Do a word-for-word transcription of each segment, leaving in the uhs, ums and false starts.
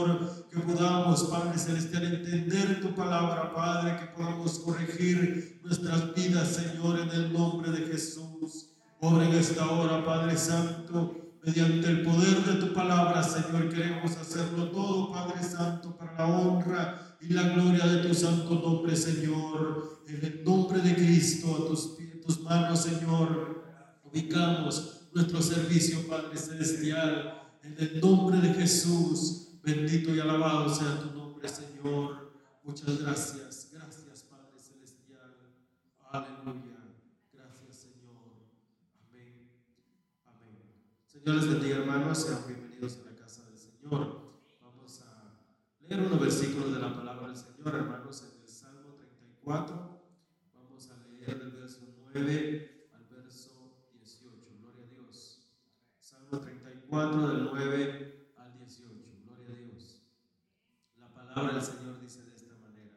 que podamos, Padre Celestial, entender tu palabra, Padre, que podamos corregir nuestras vidas, Señor, en el nombre de Jesús. Obra en esta hora, Padre Santo, mediante el poder de tu palabra, Señor, queremos hacerlo todo, Padre Santo, para la honra y la gloria de tu santo nombre, Señor. En el nombre de Cristo, a tus, a tus manos, Señor, ubicamos nuestro servicio, Padre Celestial. En el nombre de Jesús, bendito y alabado sea tu nombre, Señor. Muchas gracias. Gracias, Padre Celestial. Aleluya. Gracias, Señor. Amén. Amén. Señor les bendiga, hermanos. Sean bienvenidos a la casa del Señor. Vamos a leer unos versículos de la palabra del Señor, hermanos, en el Salmo treinta y cuatro. Vamos a leer del verso nueve al verso dieciocho. Gloria a Dios. Salmo treinta y cuatro, del nueve al dieciocho. Gloria a Dios. La palabra del Señor dice de esta manera: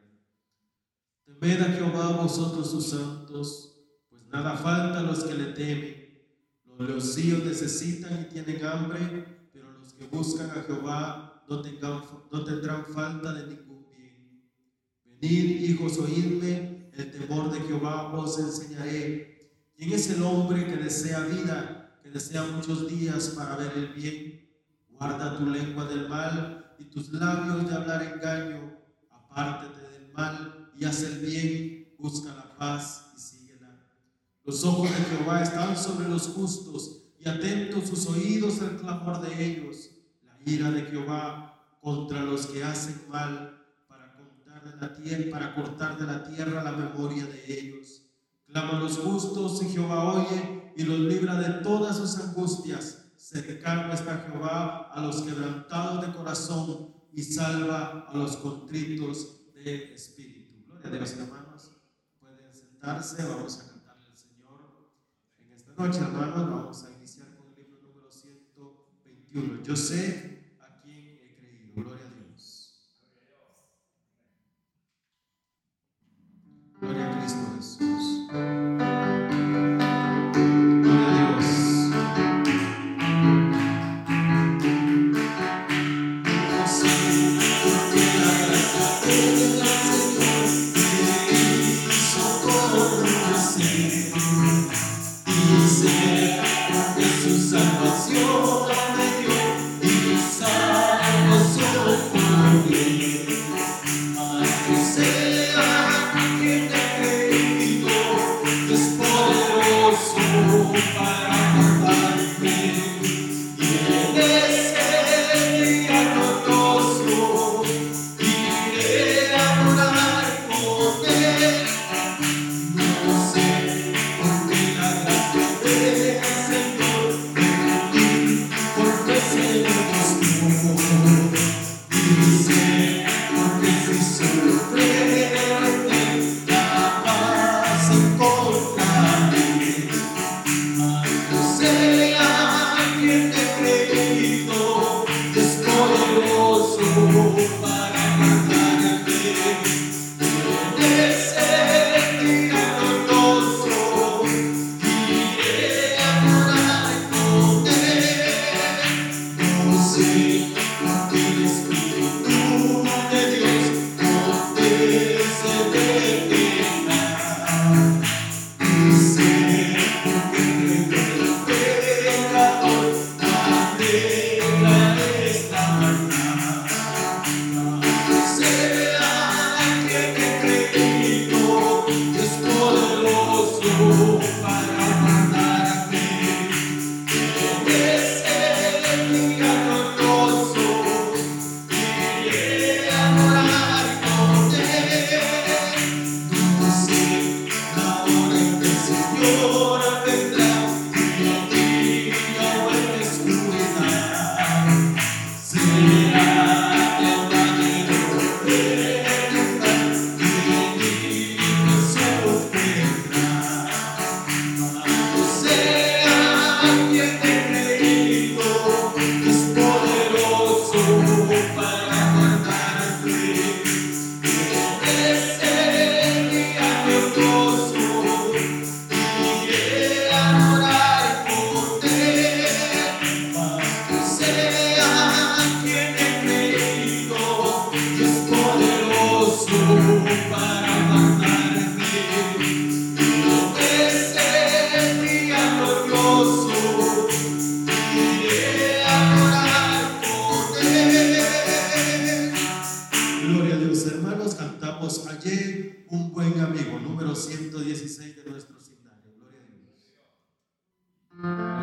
Temed a Jehová vosotros sus santos, pues nada falta a los que le temen. Los leoncillos necesitan y tienen hambre, pero los que buscan a Jehová no, tengan, no tendrán falta de ningún bien. Venid, hijos, oídme, el temor de Jehová os enseñaré. ¿Quién es el hombre que desea vida, que desea muchos días para ver el bien? Guarda tu lengua del mal y tus labios de hablar engaño. Apártate del mal y haz el bien, busca la paz y síguela. Los ojos de Jehová están sobre los justos y atentos sus oídos al clamor de ellos. La ira de Jehová contra los que hacen mal, para cortar de la tierra, para cortar de la tierra la memoria de ellos. Claman los justos y Jehová oye y los libra de todas sus angustias. Cercano está Jehová a los quebrantados de corazón y salva a los contritos de espíritu. Gloria a Dios, hermanos. Pueden sentarse, vamos a cantarle al Señor. En esta noche, hermanos, vamos a iniciar con el libro número ciento veintiuno. Yo sé a quién he creído. Gloria a Dios. Gloria a Cristo Jesús. Gloria a Dios. Salvación me dio y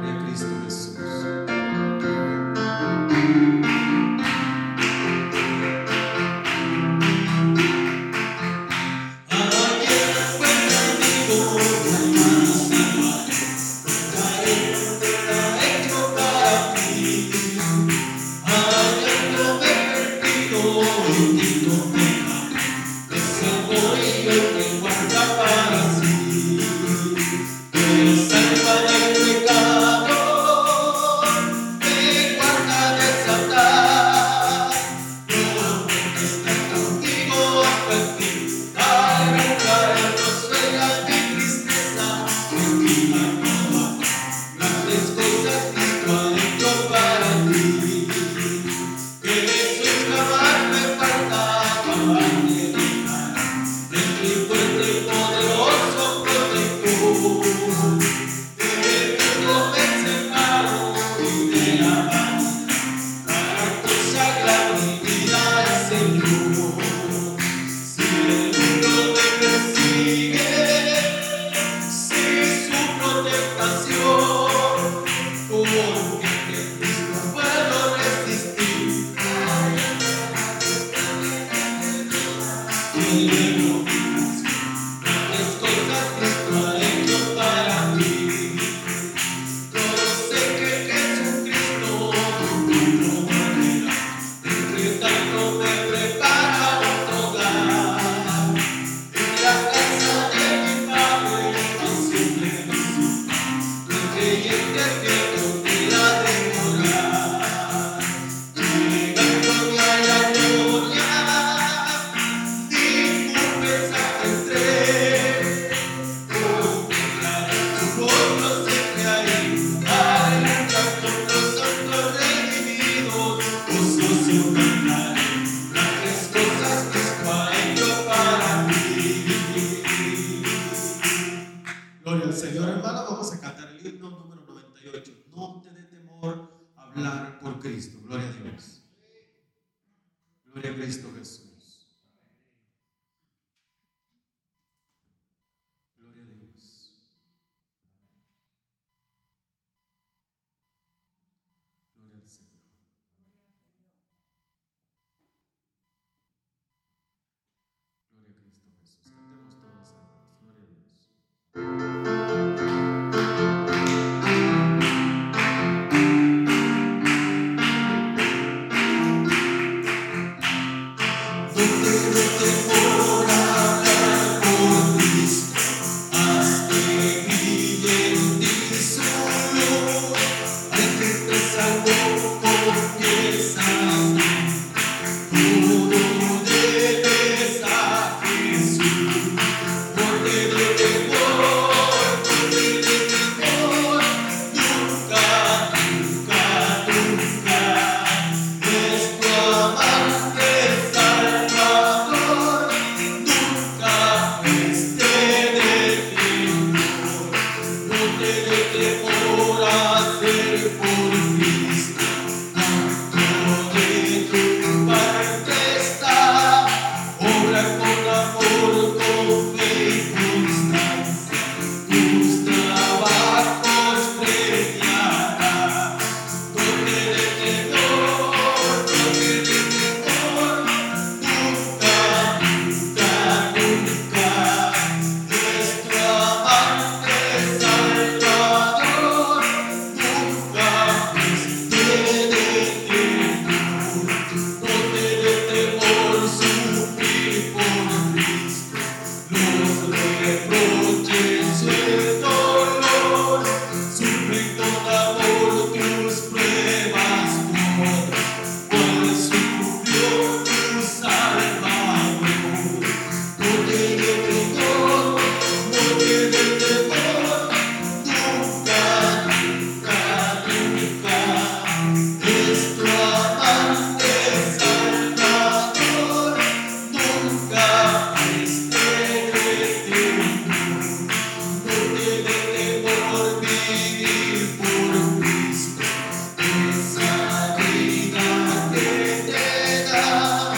Gloria a Cristo Jesús. Esa vida que te da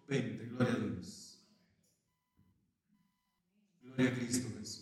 veinte. Gloria a Dios. Gloria a Cristo Jesús.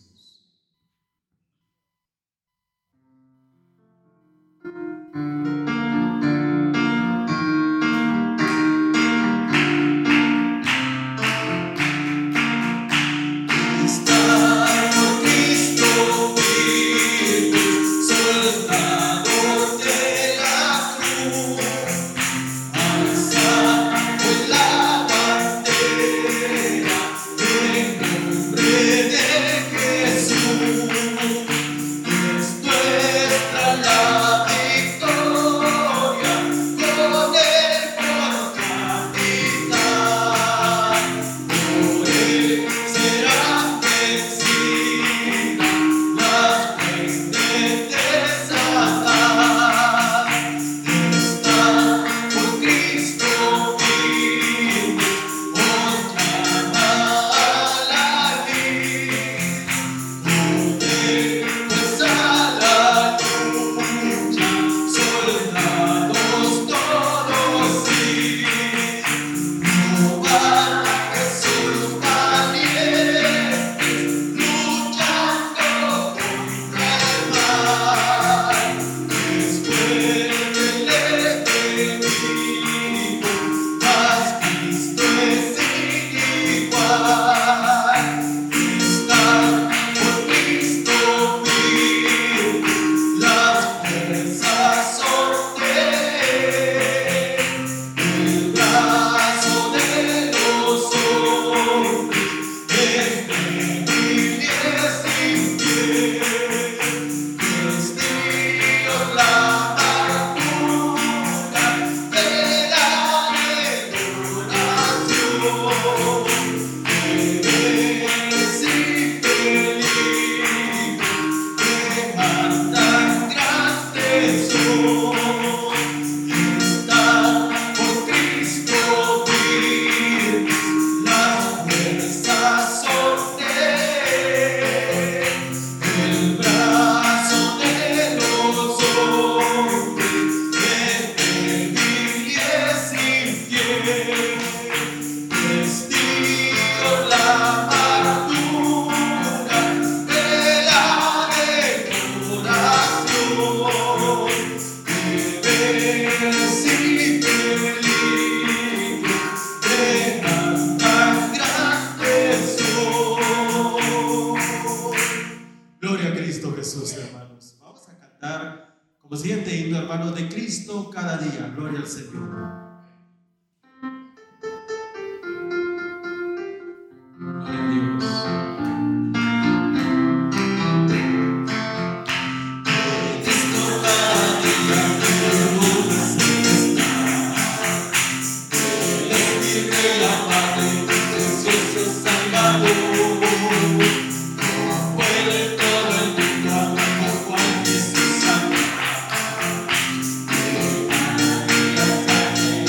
Puede todo el mundo, amor, Juan Jesús.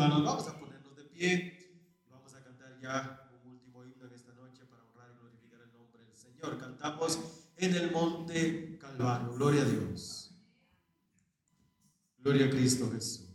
hermanos, vamos a ponernos de pie. Vamos a cantar ya un último himno en esta noche para honrar y glorificar el nombre del Señor. Cantamos en el monte Calvario. Gloria a Dios. Gloria a Cristo Jesús.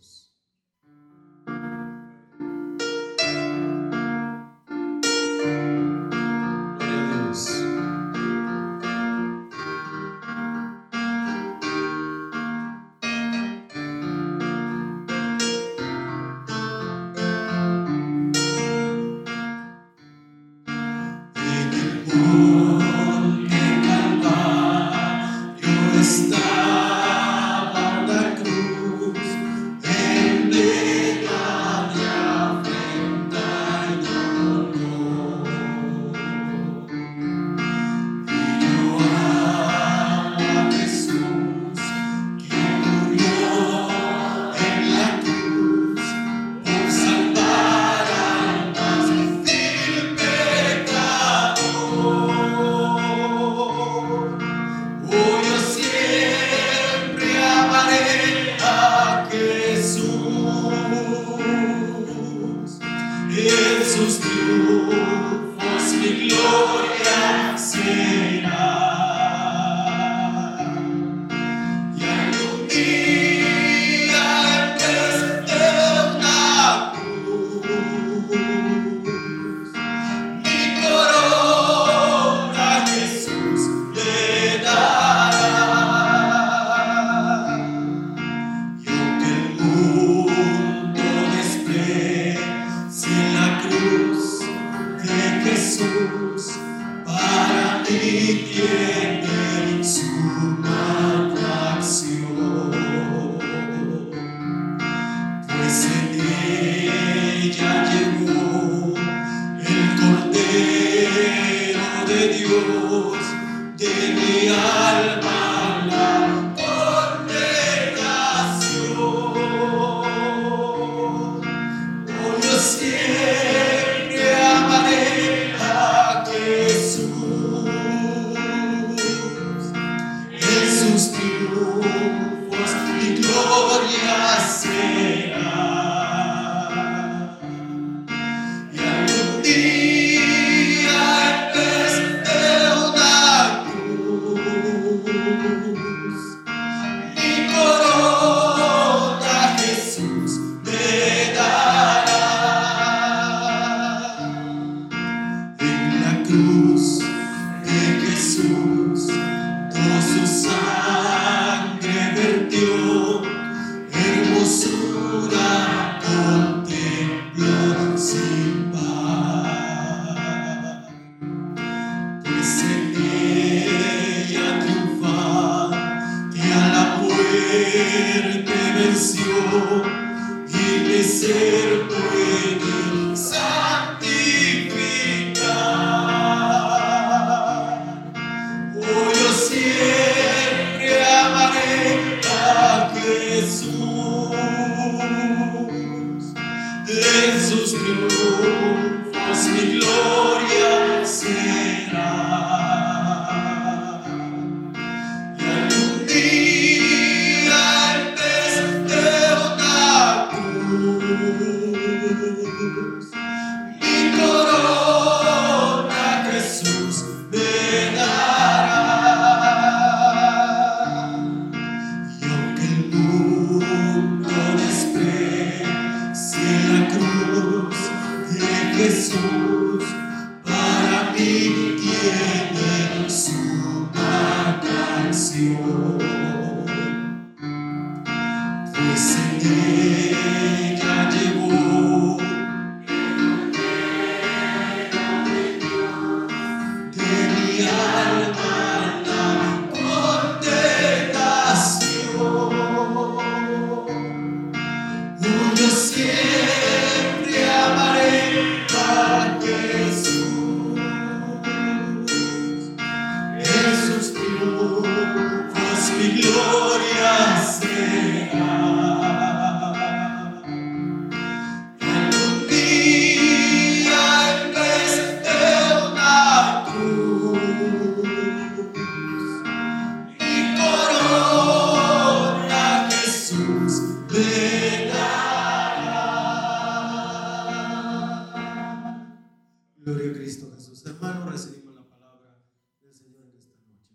Gloria a Cristo Jesús. Hermanos, recibimos la palabra del Señor en esta noche.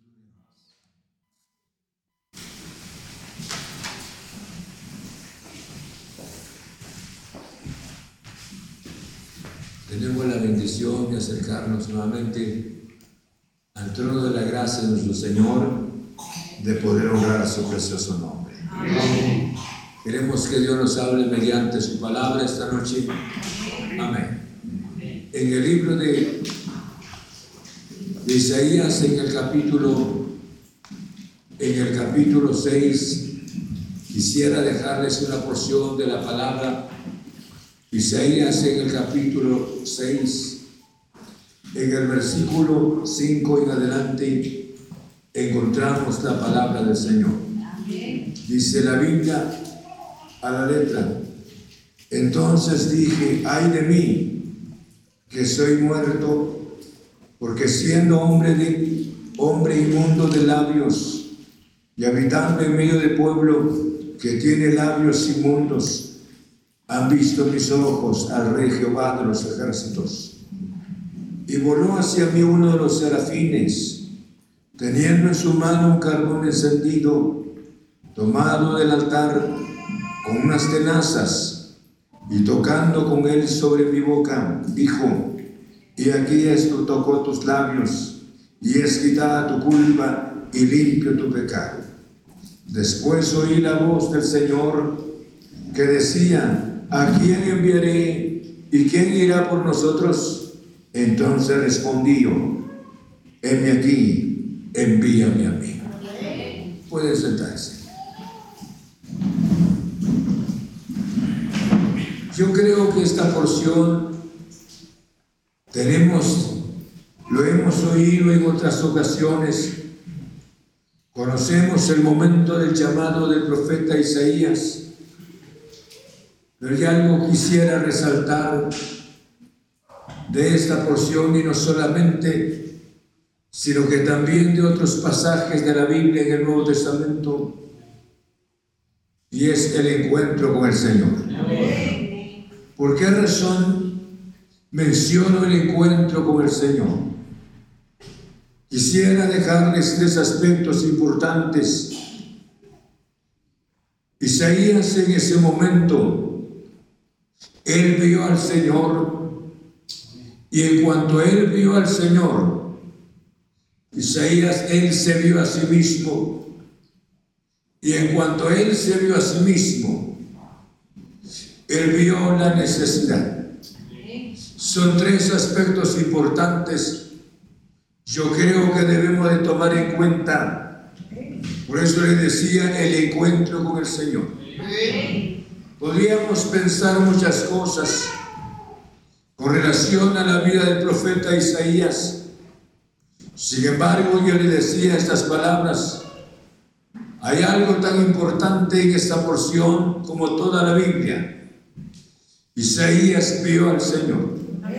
Tenemos la bendición de acercarnos nuevamente al trono de la gracia de nuestro Señor, de poder honrar a su precioso nombre. Amén. Queremos que Dios nos hable mediante su palabra esta noche. Amén. En el libro de, de Isaías, en el capítulo, en el capítulo seis, quisiera dejarles una porción de la palabra. Isaías, en el capítulo seis, en el versículo cinco en adelante, encontramos la palabra del Señor. Dice la Biblia a la letra: entonces dije, ay de mí, que soy muerto, porque siendo hombre, de, hombre inmundo de labios y habitando en medio de pueblo que tiene labios inmundos, han visto mis ojos al Rey Jehová de los ejércitos. Y voló hacia mí uno de los serafines, teniendo en su mano un carbón encendido, tomado del altar con unas tenazas, y tocando con él sobre mi boca, dijo: y aquí esto tocó tus labios, y es quitada tu culpa y limpio tu pecado. Después oí la voz del Señor que decía: ¿a quién enviaré? ¿Y quién irá por nosotros? Entonces respondí yo: heme aquí, envíame a mí. Pueden sentarse. Yo creo que esta porción tenemos, lo hemos oído en otras ocasiones. Conocemos el momento del llamado del profeta Isaías, pero hay algo quisiera resaltar de esta porción, y no solamente, sino que también de otros pasajes de la Biblia en el Nuevo Testamento, y es el encuentro con el Señor. Amén. ¿Por qué razón menciono el encuentro con el Señor? Quisiera dejarles tres aspectos importantes. Isaías, en ese momento, él vio al Señor, y en cuanto él vio al Señor, Isaías, él se vio a sí mismo, y en cuanto él se vio a sí mismo, él vio la necesidad. Son tres aspectos importantes, yo creo que debemos de tomar en cuenta. Por eso les decía, el encuentro con el Señor. Podríamos pensar muchas cosas con relación a la vida del profeta Isaías. Sin embargo, yo le decía estas palabras: hay algo tan importante en esta porción como toda la Biblia. Isaías vio al Señor.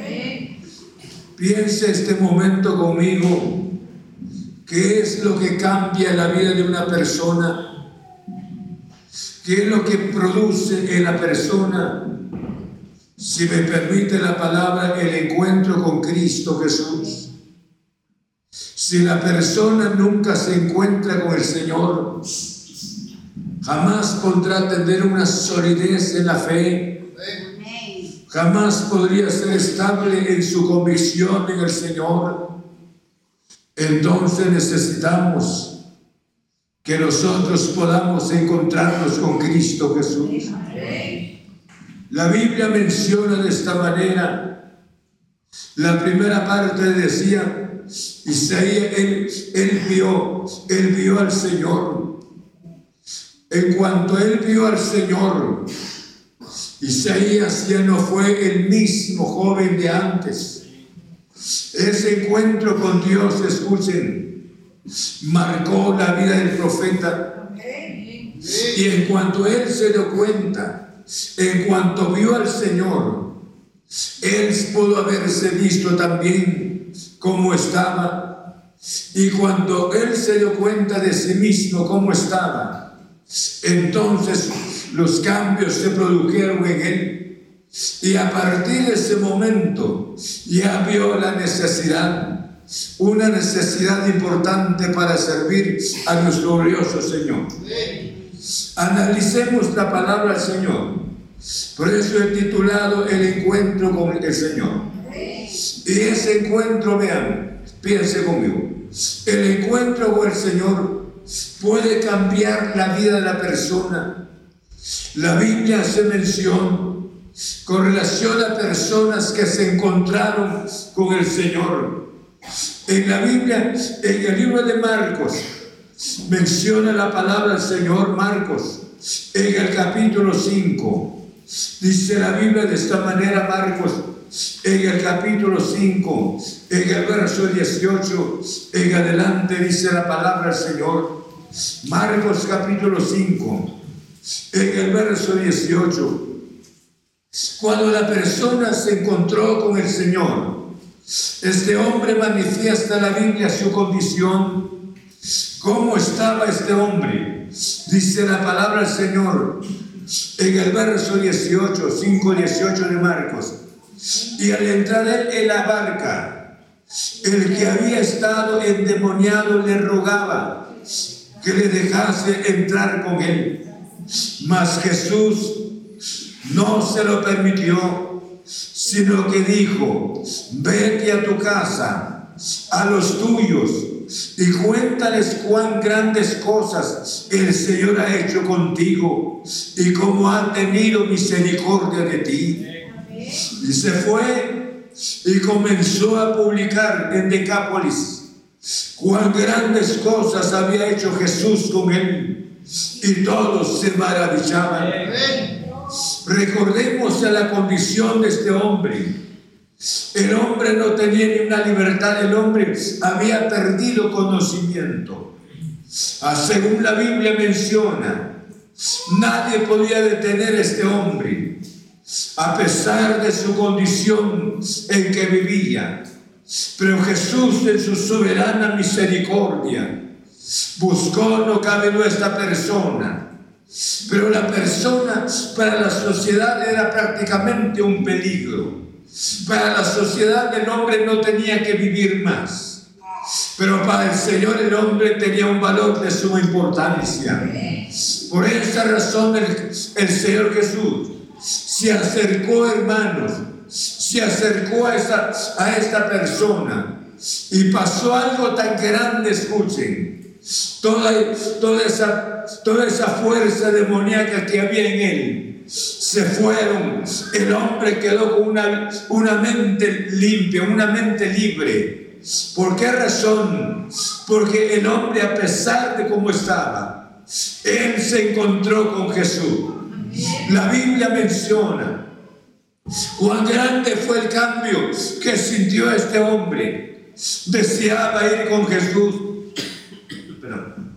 Piense este momento conmigo, ¿qué es lo que cambia la vida de una persona? ¿Qué es lo que produce en la persona? Si me permite la palabra, el encuentro con Cristo Jesús. Si la persona nunca se encuentra con el Señor, jamás podrá tener una solidez en la fe. Jamás podría ser estable en su convicción en el Señor. Entonces necesitamos que nosotros podamos encontrarnos con Cristo Jesús. La Biblia menciona de esta manera. La primera parte decía, Isaías, él, él vio, él vio al Señor. En cuanto él vio al Señor, Isaías ya no fue el mismo joven de antes. Ese encuentro con Dios, escuchen, marcó la vida del profeta. Y en cuanto él se dio cuenta, en cuanto vio al Señor, él pudo haberse visto también cómo estaba. Y cuando él se dio cuenta de sí mismo cómo estaba, entonces los cambios se produjeron en él. Y a partir de ese momento ya vio la necesidad, una necesidad importante para servir a nuestro glorioso Señor. Analicemos la palabra del Señor. Por eso he titulado El encuentro con el Señor. Y ese encuentro, vean, piense conmigo, el encuentro con el Señor puede cambiar la vida de la persona. La Biblia hace mención con relación a personas que se encontraron con el Señor. En la Biblia, en el libro de Marcos, menciona la palabra del Señor. Marcos, en el capítulo cinco, dice la Biblia de esta manera. Marcos, en el capítulo cinco, en el verso dieciocho, en adelante, dice la palabra del Señor. Marcos capítulo cinco, en el verso dieciocho. Cuando la persona se encontró con el Señor, este hombre manifiesta en la Biblia su condición. ¿Cómo estaba este hombre? Dice la palabra del Señor en el verso dieciocho, cinco dieciocho de Marcos. Y al entrar él en la barca, el que había estado endemoniado le rogaba que le dejase entrar con él. Mas Jesús no se lo permitió, sino que dijo: vete a tu casa, a los tuyos, y cuéntales cuán grandes cosas el Señor ha hecho contigo y cómo ha tenido misericordia de ti. Y se fue y comenzó a publicar en Decápolis cuán grandes cosas había hecho Jesús con él, y todos se maravillaban. Recordemos a la condición de este hombre. El hombre no tenía ni una libertad, el hombre había perdido conocimiento. Ah, según la Biblia menciona, nadie podía detener a este hombre, a pesar de su condición en que vivía. Pero Jesús, en su soberana misericordia, buscó, no cabe duda, esta persona. Pero la persona para la sociedad era prácticamente un peligro. Para la sociedad el hombre no tenía que vivir más, pero para el Señor el hombre tenía un valor de suma importancia. Por esa razón el, el Señor Jesús se acercó, hermanos, se acercó a esta, a esta persona, y pasó algo tan grande. Escuchen, toda, toda, esa, toda esa fuerza demoníaca que había en él se fueron. El hombre quedó con una, una mente limpia, una mente libre. ¿Por qué razón? Porque el hombre, a pesar de cómo estaba, él se encontró con Jesús. La Biblia menciona cuán grande fue el cambio que sintió este hombre. Deseaba ir con Jesús. Perdón.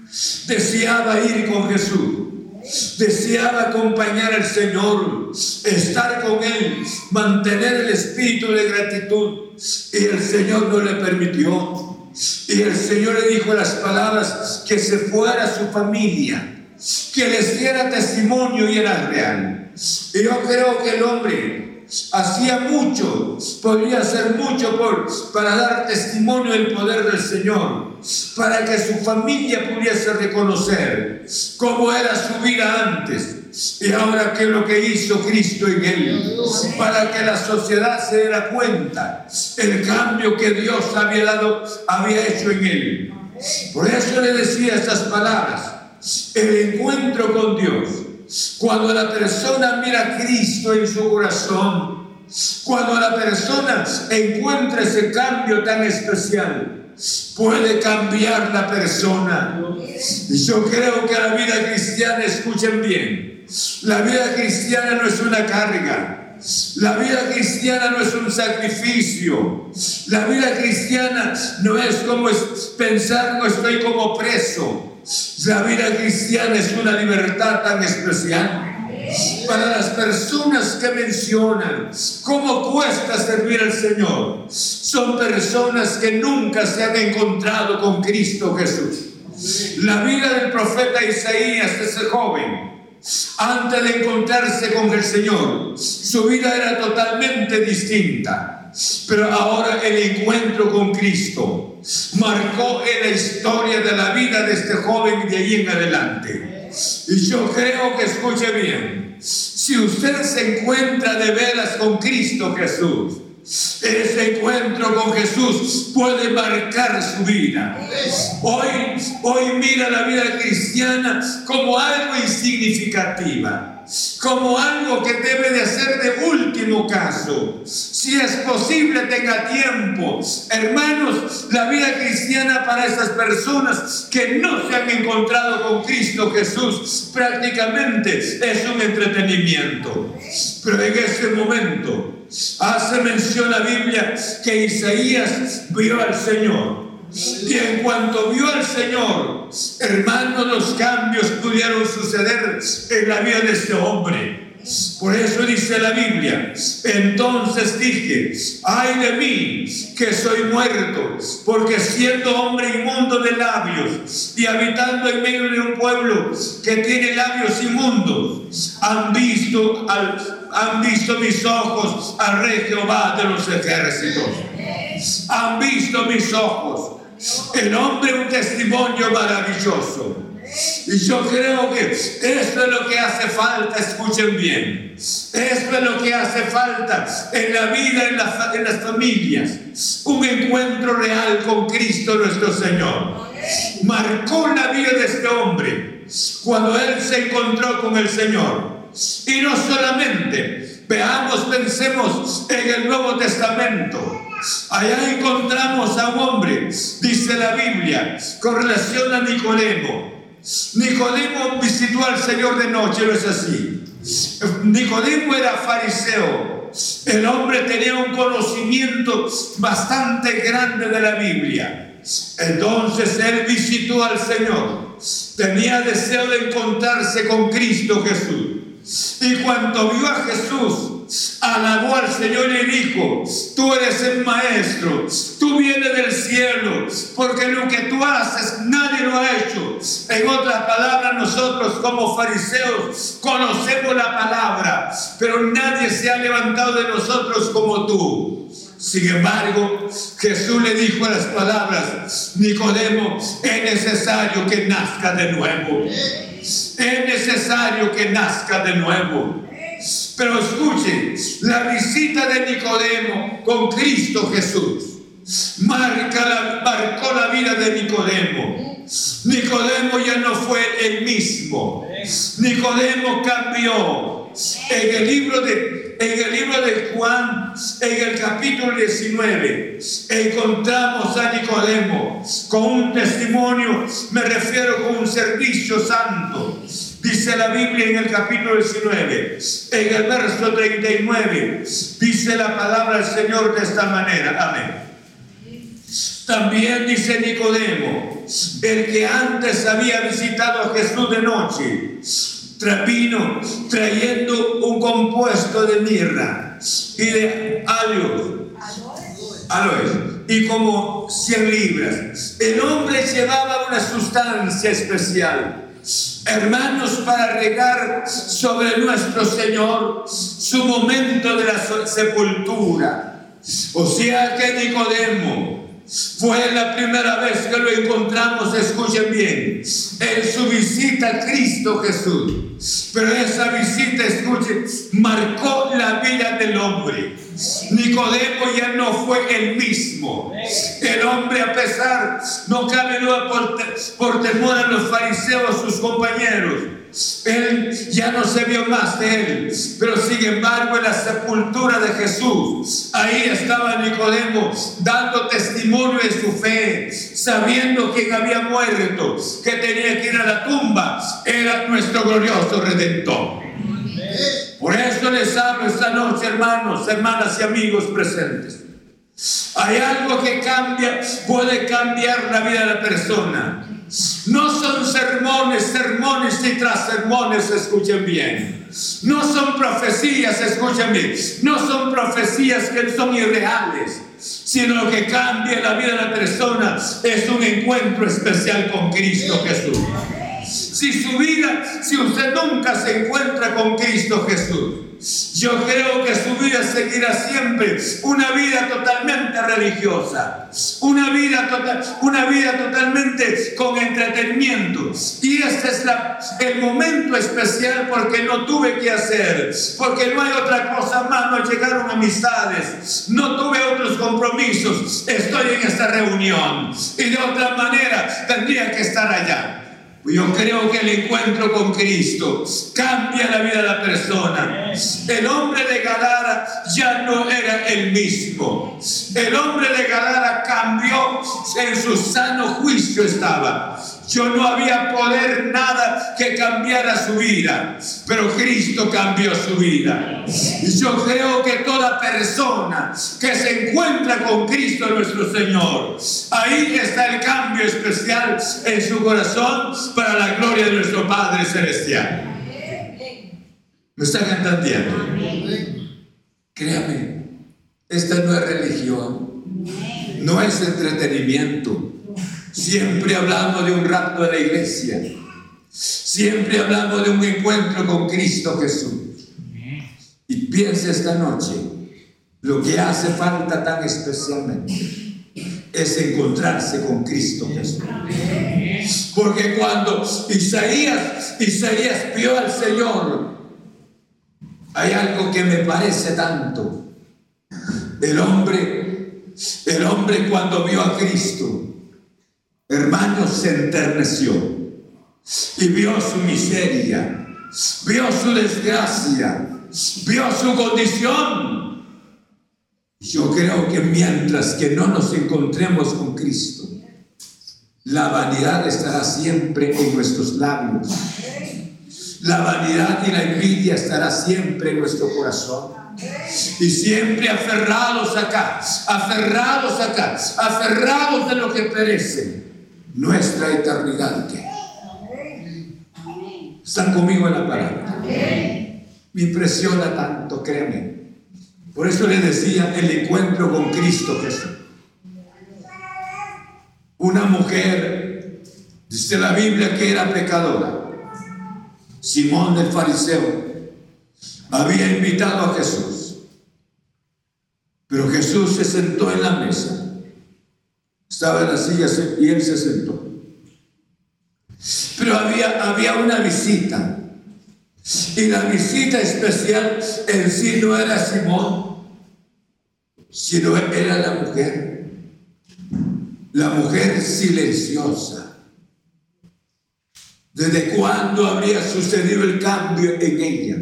Deseaba ir con Jesús. Deseaba acompañar al Señor, estar con Él, mantener el espíritu de gratitud, y el Señor no le permitió. Y el Señor le dijo las palabras: que se fuera a su familia, que les diera testimonio, y era real. Y yo creo que el hombre hacía mucho, podía hacer mucho por, para dar testimonio del poder del Señor, para que su familia pudiese reconocer cómo era su vida antes y ahora qué es lo que hizo Cristo en él, para que la sociedad se diera cuenta el cambio que Dios había dado, había hecho en él. Por eso le decía estas palabras: el encuentro con Dios. Cuando la persona mira a Cristo en su corazón, cuando la persona encuentra ese cambio tan especial, puede cambiar la persona. Y yo creo que la vida cristiana, escuchen bien, la vida cristiana no es una carga. La vida cristiana no es un sacrificio. La vida cristiana no es como es pensar, no estoy como preso. La vida cristiana es una libertad tan especial. Para las personas que mencionan cómo cuesta servir al Señor, son personas que nunca se han encontrado con Cristo Jesús. La vida del profeta Isaías, ese joven, Antes de encontrarse con el Señor, su vida era totalmente distinta. Pero ahora el encuentro con Cristo marcó en la historia de la vida de este joven de ahí en adelante. Y yo creo que, escuche bien, si usted se encuentra de veras con Cristo Jesús, ese encuentro con Jesús puede marcar su vida. Hoy, hoy mira la vida cristiana como algo insignificativa, como algo que debe de ser de último caso. Si es posible, tenga tiempo. Hermanos, la vida cristiana para esas personas que no se han encontrado con Cristo Jesús prácticamente es un entretenimiento. Pero en ese momento hace mención la Biblia que Isaías vio al Señor. Y en cuanto vio al Señor, hermanos, los cambios pudieron suceder en la vida de este hombre. Por eso dice la Biblia: entonces dije, ay de mí, que soy muerto, porque siendo hombre inmundo de labios y habitando en medio de un pueblo que tiene labios inmundos, han visto, al, han visto mis ojos al Rey Jehová de los ejércitos. Han visto mis ojos. El hombre, un testimonio maravilloso. Y yo creo que esto es lo que hace falta, escuchen bien. Esto es lo que hace falta en la vida, en, la, en las familias. Un encuentro real con Cristo nuestro Señor. Marcó la vida de este hombre cuando él se encontró con el Señor. Y no solamente, veamos, pensemos en el Nuevo Testamento. Allá encontramos a un hombre, dice la Biblia, con relación a Nicodemo. Nicodemo visitó al Señor de noche, ¿no es así? Nicodemo era fariseo. El hombre tenía un conocimiento bastante grande de la Biblia. Entonces él visitó al Señor. Tenía deseo de encontrarse con Cristo Jesús. Y cuando vio a Jesús, alabó al Señor y dijo: tú eres el maestro, tú vienes del cielo, porque lo que tú haces nadie lo ha hecho. En otras palabras, nosotros como fariseos conocemos la palabra, pero nadie se ha levantado de nosotros como tú. Sin embargo, Jesús le dijo las palabras: Nicodemo, es necesario que nazca de nuevo. Es necesario que nazca de nuevo. Pero escuchen, la visita de Nicodemo con Cristo Jesús marca la, marcó la vida de Nicodemo. Nicodemo ya no fue el mismo. Nicodemo cambió. En el libro de, en el libro de Juan, en el capítulo diecinueve, encontramos a Nicodemo con un testimonio, me refiero con un servicio santo. Dice la Biblia en el capítulo diecinueve, en el verso treinta y nueve, dice la palabra del Señor de esta manera. Amén. También dice Nicodemo, el que antes había visitado a Jesús de noche, vino trayendo un compuesto de mirra y de aloes, aloes y como cien libras. El hombre llevaba una sustancia especial, hermanos, para regar sobre nuestro Señor su momento de la sepultura. O sea que Nicodemo fue la primera vez que lo encontramos, escuchen bien, en su visita a Cristo Jesús. Pero esa visita, escuchen, marcó la vida del hombre. Nicodemo ya no fue el mismo. El hombre, a pesar, no cabe duda, por, por temor a los fariseos, sus compañeros, él ya no se vio más de él. Pero sin embargo, en la sepultura de Jesús, ahí estaba Nicodemo dando testimonio de su fe, sabiendo quién había muerto, que tenía que ir a la tumba, era nuestro glorioso Redentor. Por eso les hablo esta noche, hermanos, hermanas y amigos presentes. Hay algo que cambia, puede cambiar la vida de la persona. No son sermones, sermones y tras sermones, escuchen bien. No son profecías, escuchen bien. No son profecías que son irreales, sino lo que cambia la vida de la persona es un encuentro especial con Cristo Jesús. Si su vida, si usted nunca se encuentra con Cristo Jesús, yo creo que su vida seguirá siempre una vida totalmente religiosa, una vida, total, una vida totalmente con entretenimiento. Y este es la, el momento especial porque no tuve que hacer, porque no hay otra cosa más, no llegaron amistades, no tuve otros compromisos, estoy en esta reunión y de otra manera tendría que estar allá. Yo creo que el encuentro con Cristo cambia la vida de la persona. El hombre de Gadara ya no era el mismo. El hombre de Gadara cambió, en su sano juicio estaba. Yo no había poder, nada que cambiara su vida, pero Cristo cambió su vida. Y yo creo que toda persona que se encuentra con Cristo nuestro Señor, ahí está el cambio especial en su corazón para la gloria de nuestro Padre Celestial. ¿Me están entendiendo? Créame, esta no es religión, no es entretenimiento. Siempre hablamos de un rapto de la iglesia. Siempre hablamos de un encuentro con Cristo Jesús. Y piensa esta noche, lo que hace falta tan especialmente es encontrarse con Cristo Jesús. Porque cuando Isaías, Isaías vio al Señor, hay algo que me parece tanto. El hombre, el hombre cuando vio a Cristo, hermanos, se enterneció y vio su miseria, vio su desgracia, vio su condición. Yo creo que mientras que no nos encontremos con Cristo, la vanidad estará siempre en nuestros labios. La vanidad y la envidia estará siempre en nuestro corazón. Y siempre aferrados acá, aferrados acá, aferrados de lo que perece. Nuestra eternidad, ¿qué? ¿Están conmigo en la palabra? Me impresiona tanto, créeme. Por eso le decía, el encuentro con Cristo Jesús. Una mujer, dice la Biblia, que era pecadora. Simón el fariseo había invitado a Jesús, pero Jesús se sentó en la mesa. Estaba en la silla y él se sentó. Pero había, había una visita. Y la visita especial en sí no era Simón, sino era la mujer. La mujer silenciosa. ¿Desde cuándo habría sucedido el cambio en ella?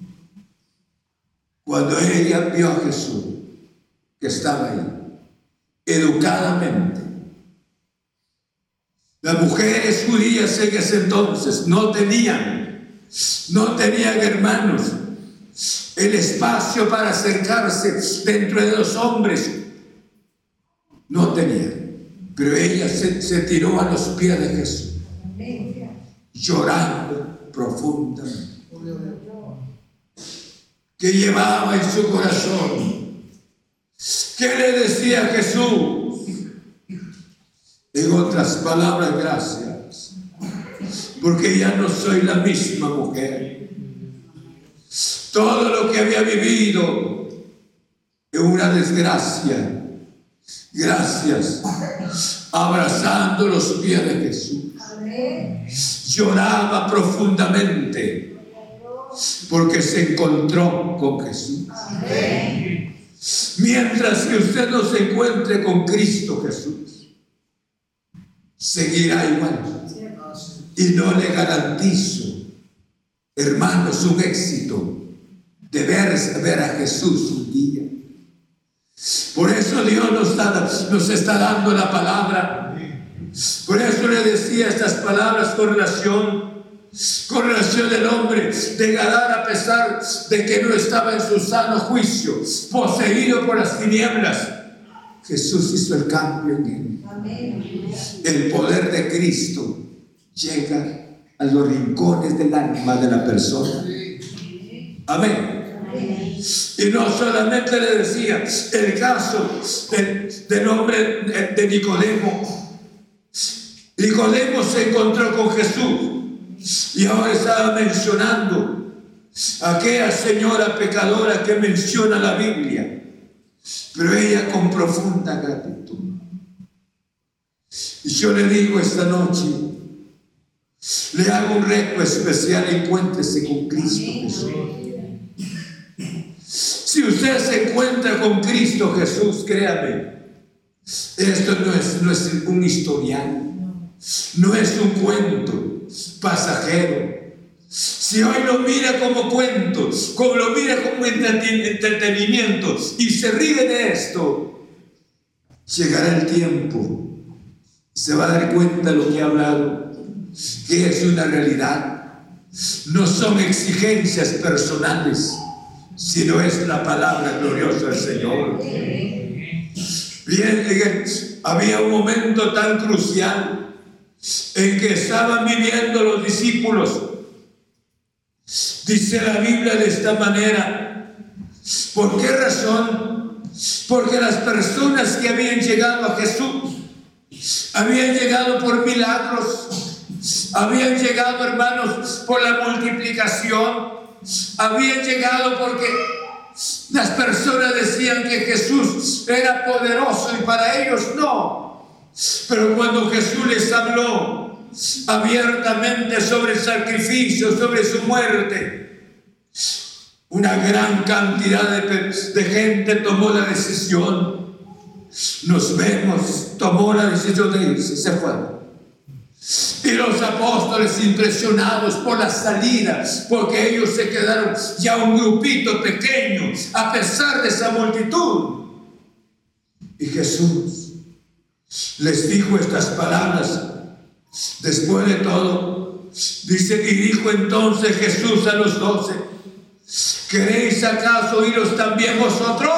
Cuando ella vio a Jesús, que estaba ahí, educadamente. Las mujeres judías en ese entonces no tenían, no tenían, hermanos, el espacio para acercarse dentro de los hombres. No tenían. Pero ella se, se tiró a los pies de Jesús, llorando profundamente. Que llevaba en su corazón. ¿Qué le decía a Jesús? En otras palabras, gracias, porque ya no soy la misma mujer. Todo lo que había vivido en una desgracia, gracias, abrazando los pies de Jesús, lloraba profundamente porque se encontró con Jesús. Mientras que usted no se encuentre con Cristo Jesús, seguirá igual. Y no le garantizo, hermanos, un éxito de ver, ver a Jesús un día. Por eso Dios nos, da, nos está dando la palabra. Por eso le decía estas palabras con relación con relación del hombre de Gadara, a pesar de que no estaba en su sano juicio, poseído por las tinieblas. Jesús hizo el cambio en él. Amén. El poder de Cristo llega a los rincones del alma de la persona. Amén. Amén. Y no solamente le decía el caso del, del hombre de Nicodemo. Nicodemo se encontró con Jesús Y ahora estaba mencionando a aquella señora pecadora que menciona la Biblia, pero ella con profunda gratitud. Y yo le digo esta noche, le hago un reto especial: encuéntrese con Cristo Jesús. Si usted se encuentra con Cristo Jesús, créame, esto no es, no es un historial, no es un cuento pasajero. Si hoy lo mira como cuento, como lo mira como entretenimiento y se ríe de esto, llegará el tiempo, se va a dar cuenta de lo que he hablado, que es una realidad. No son exigencias personales, sino es la palabra gloriosa del Señor. Bien, había un momento tan crucial en que estaban viviendo los discípulos. Dice la Biblia de esta manera. ¿Por qué razón? Porque las personas que habían llegado a Jesús habían llegado por milagros, habían llegado, hermanos, por la multiplicación, habían llegado porque las personas decían que Jesús era poderoso y para ellos no. Pero cuando Jesús les habló abiertamente sobre el sacrificio, sobre su muerte, una gran cantidad de, de gente tomó la decisión. Nos vemos, tomó la decisión de irse, se fue. Y los apóstoles, impresionados por la salida, porque ellos se quedaron ya un grupito pequeño a pesar de esa multitud. Y Jesús les dijo estas palabras. Después de todo, dice: y dijo entonces Jesús a los doce: ¿queréis acaso iros también vosotros?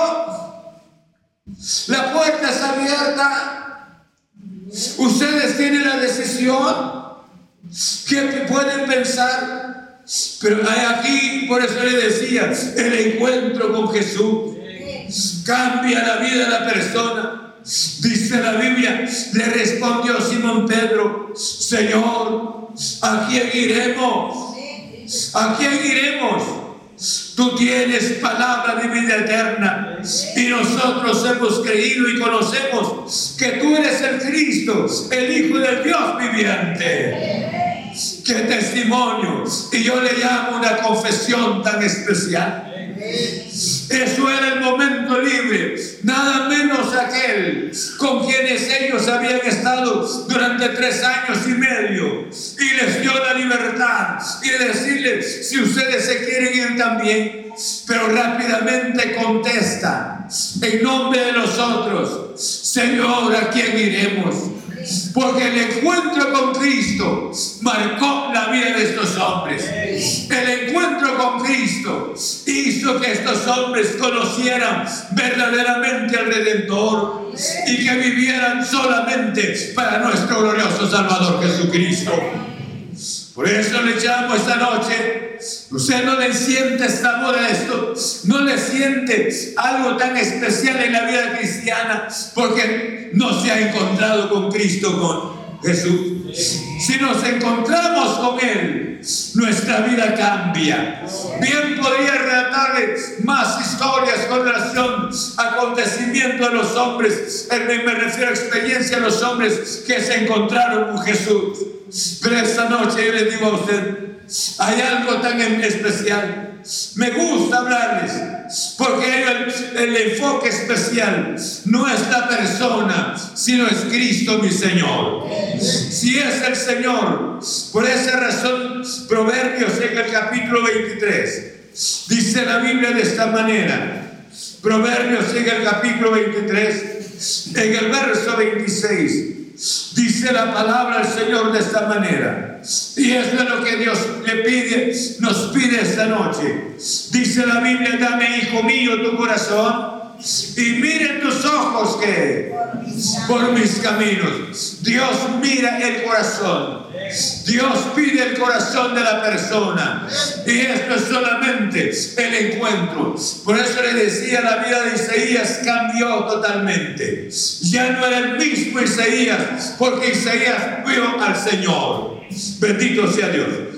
La puerta es abierta. Ustedes tienen la decisión. ¿Qué pueden pensar? Pero hay aquí, por eso le decía, el encuentro con Jesús cambia la vida de la persona. Dice la Biblia, le respondió Simón Pedro: Señor, ¿a quién iremos? ¿A quién iremos? Tú tienes palabra de vida eterna y nosotros hemos creído y conocemos que tú eres el Cristo, el Hijo del Dios viviente. ¡Qué testimonio! Y yo le llamo una confesión tan especial. Eso era el momento libre, nada menos aquel con quienes ellos habían estado durante tres años y medio, y les dio la libertad y decirles: si ustedes se quieren ir también. Pero rápidamente contesta en nombre de los otros: Señor, ¿a quién iremos? Porque el encuentro con Cristo marcó la vida de estos hombres. El encuentro con Cristo hizo que estos hombres conocieran verdaderamente al Redentor y que vivieran solamente para nuestro glorioso Salvador Jesucristo. Por eso le llamo esta noche. Usted no le siente esta amor a esto, no le siente algo tan especial en la vida cristiana porque no se ha encontrado con Cristo, con Jesús. Si nos encontramos con Él, nuestra vida cambia. Bien podría relatarle más historias con relación a acontecimientos de los hombres, me refiero a experiencia de los hombres que se encontraron con Jesús. Pero esta noche yo les digo a usted, hay algo tan especial. Me gusta hablarles porque el, el enfoque especial no es la persona, sino es Cristo mi Señor. Si es el Señor, por esa razón Proverbios en el capítulo veintitrés dice la Biblia de esta manera. Proverbios en el capítulo veintitrés, en el verso veintiséis, dice la palabra del Señor de esta manera, y eso es lo que Dios le pide, nos pide esta noche. Dice la Biblia: dame, hijo mío, tu corazón y miren tus ojos que por mis caminos. Dios mira el corazón. Dios pide el corazón de la persona, y esto es solamente el encuentro. Por eso le decía, la vida de Isaías cambió totalmente. Ya no era el mismo Isaías, porque Isaías vio al Señor. Bendito sea Dios.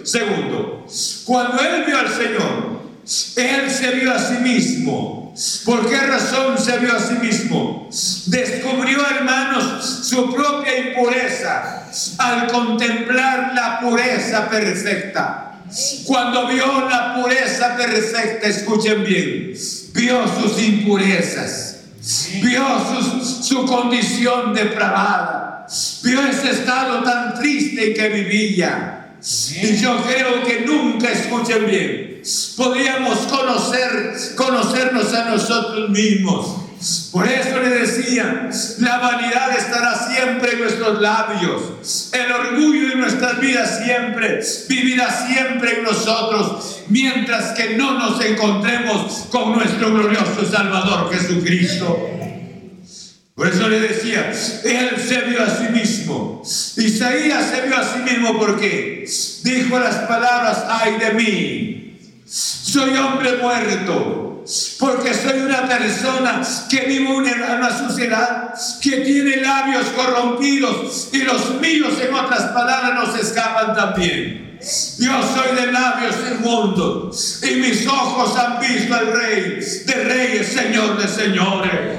Segundo, cuando él vio al Señor, él se vio a sí mismo. ¿Por qué razón se vio a sí mismo? Descubrió, hermanos, su propia impureza al contemplar la pureza perfecta. Cuando vio la pureza perfecta, escuchen bien, vio sus impurezas, vio su, su condición depravada, vio ese estado tan triste que vivía. Y yo creo que nunca, escuchen bien, podríamos conocer, conocernos a nosotros mismos. Por eso le decía, la vanidad estará siempre en nuestros labios, el orgullo en nuestras vidas siempre, vivirá siempre en nosotros, mientras que no nos encontremos con nuestro glorioso Salvador Jesucristo. Por eso le decía, él se vio a sí mismo. Isaías se vio a sí mismo porque dijo las palabras: ay de mí, soy hombre muerto, porque soy una persona que vivo en una sociedad que tiene labios corrompidos, y los míos, en otras palabras, no se escapan también. Yo soy de labios inmundos, y mis ojos han visto al Rey de Reyes, Señor de Señores.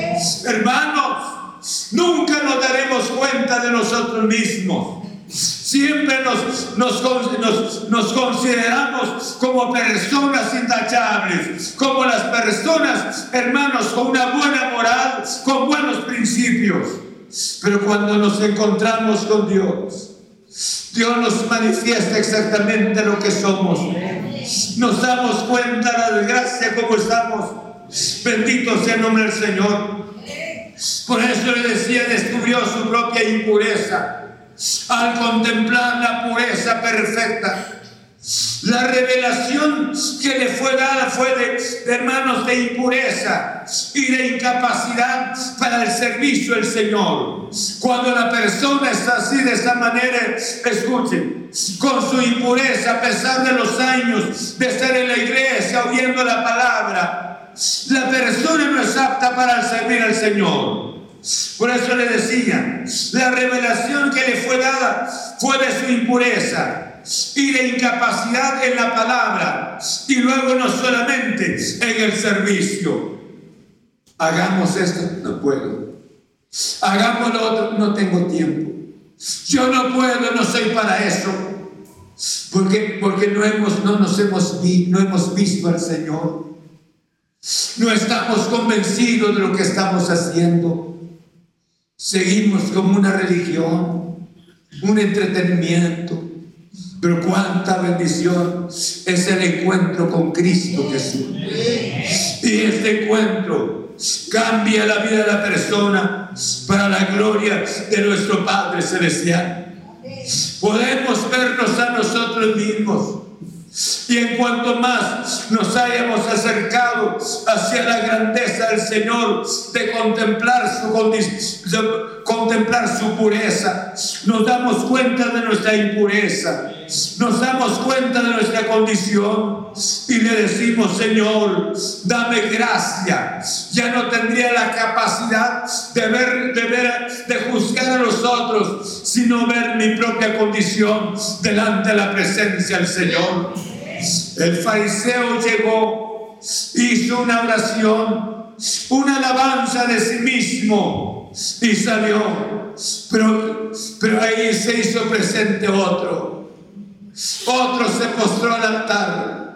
Hermanos, nunca nos daremos cuenta de nosotros mismos. Siempre nos, nos, nos, nos consideramos como personas intachables, como las personas, hermanos, con una buena moral, con buenos principios. Pero cuando nos encontramos con Dios, Dios nos manifiesta exactamente lo que somos. Nos damos cuenta de la desgracia como estamos. Bendito sea el nombre del Señor. Por eso le decía, descubrió su propia impureza al contemplar la pureza perfecta. La revelación que le fue dada fue de, de hermanos, de impureza y de incapacidad para el servicio del Señor. Cuando la persona está así, de esta manera, escuchen, con su impureza, a pesar de los años de estar en la iglesia oyendo la palabra, la persona no es apta para servir al Señor. Por eso le decía, la revelación que le fue dada fue de su impureza y de incapacidad en la palabra, y luego no solamente en el servicio. Hagamos esto, no puedo. Hagamos lo otro, no tengo tiempo. Yo no puedo, no soy para eso. Porque, porque no, hemos, no nos hemos, vi, no hemos visto al Señor. No estamos convencidos de lo que estamos haciendo. Seguimos como una religión, un entretenimiento. Pero cuánta bendición es el encuentro con Cristo Jesús. Y este encuentro cambia la vida de la persona para la gloria de nuestro Padre Celestial. Podemos vernos a nosotros mismos. Y en cuanto más nos hayamos acercado hacia la grandeza del Señor, de contemplar su condición, de contemplar su pureza, nos damos cuenta de nuestra impureza, nos damos cuenta de nuestra condición y le decimos: Señor, dame gracia. Ya no tendría la capacidad de ver, de ver, de juzgar a los otros, sino ver mi propia condición delante de la presencia del Señor. El fariseo llegó, hizo una oración, una alabanza de sí mismo y salió. Pero, pero ahí se hizo presente otro. Otro se postró al altar,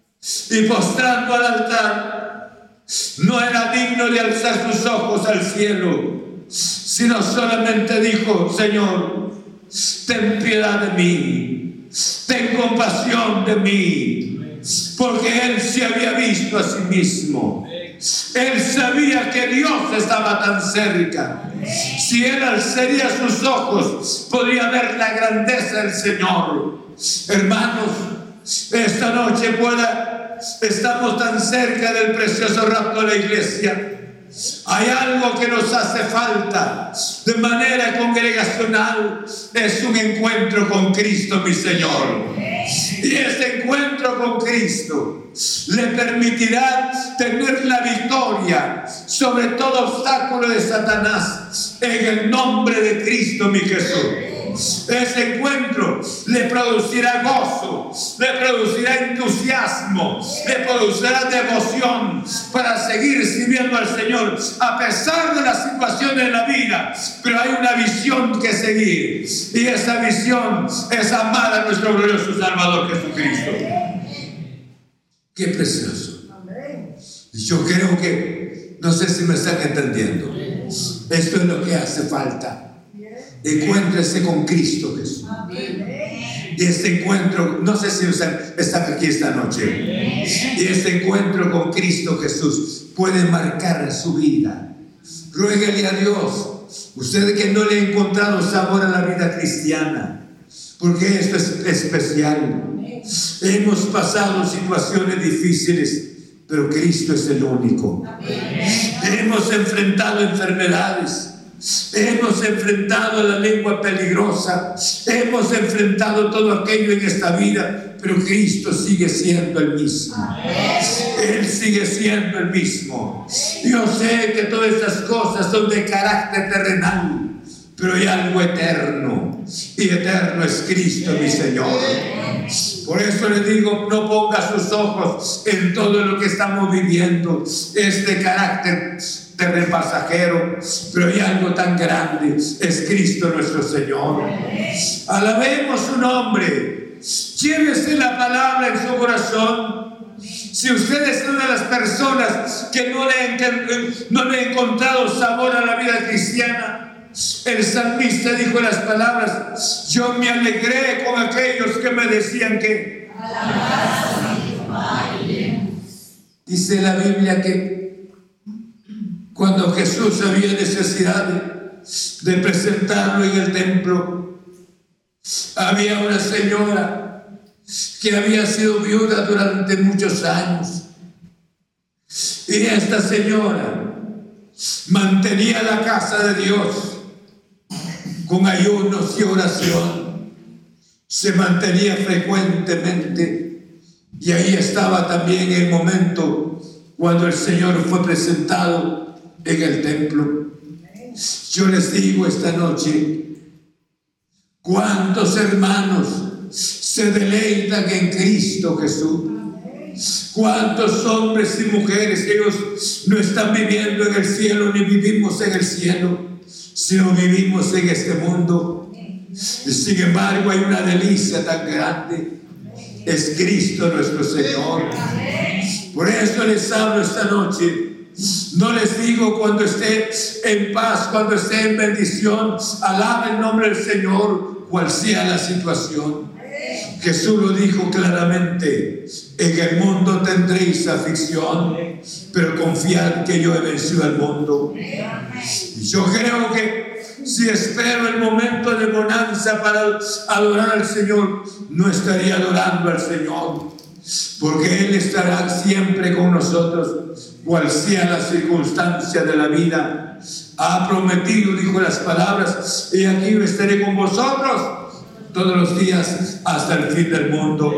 y postrando al altar no era digno de alzar sus ojos al cielo, sino solamente dijo: Señor, ten piedad de mí, ten compasión de mí, porque él se había visto a sí mismo. Él sabía que Dios estaba tan cerca. Si él alzaría sus ojos, podría ver la grandeza del Señor. Hermanos, esta noche pueda, estamos tan cerca del precioso rapto de la iglesia. Hay algo que nos hace falta de manera congregacional, es un encuentro con Cristo, mi Señor. Y este encuentro con Cristo le permitirá tener la victoria sobre todo obstáculo de Satanás, en el nombre de Cristo, mi Jesús. Ese encuentro le producirá gozo, le producirá entusiasmo, le producirá devoción para seguir sirviendo al Señor a pesar de las situaciones de la vida. Pero hay una visión que seguir, y esa visión es amar a nuestro glorioso Salvador Jesucristo. Qué precioso. Y yo creo que, no sé si me están entendiendo, esto es lo que hace falta. Encuéntrese con Cristo Jesús. Y este encuentro, no sé si usted está aquí esta noche, y este encuentro con Cristo Jesús puede marcar su vida. Ruéguele a Dios, usted que no le ha encontrado sabor a la vida cristiana, porque esto es especial. Hemos pasado situaciones difíciles, pero Cristo es el único. Hemos enfrentado enfermedades, hemos enfrentado la lengua peligrosa, hemos enfrentado todo aquello en esta vida, pero Cristo sigue siendo el mismo. Él sigue siendo el mismo. Yo sé que todas estas cosas son de carácter terrenal, pero hay algo eterno, y eterno es Cristo mi Señor. Por eso le digo, no ponga sus ojos en todo lo que estamos viviendo, este carácter terrenal pasajero, pero hay algo tan grande, es Cristo nuestro Señor. Alabemos su nombre. Llévese la palabra en su corazón. Si usted es una de las personas que no le ha no le ha encontrado sabor a la vida cristiana, el salmista dijo las palabras: yo me alegré con aquellos que me decían que dice la Biblia que cuando Jesús había necesidad de, de presentarlo en el templo, había una señora que había sido viuda durante muchos años, y esta señora mantenía la casa de Dios con ayunos y oración. Se mantenía frecuentemente, y ahí estaba también el momento cuando el Señor fue presentado en el templo. Yo les digo esta noche, ¿cuántos hermanos se deleitan en Cristo Jesús? ¿Cuántos hombres y mujeres, ellos no están viviendo en el cielo ni vivimos en el cielo, sino vivimos en este mundo? Y sin embargo hay una delicia tan grande, es Cristo nuestro Señor. Por eso les hablo esta noche. No les digo cuando esté en paz, cuando esté en bendición, alabe el nombre del Señor, cual sea la situación. Jesús lo dijo claramente: en el mundo tendréis aflicción, pero confiad que yo he vencido al mundo. Y yo creo que si espero el momento de bonanza para adorar al Señor, no estaría adorando al Señor, porque Él estará siempre con nosotros, cual sea la circunstancia de la vida. Ha prometido, dijo las palabras: y aquí yo estaré con vosotros todos los días hasta el fin del mundo.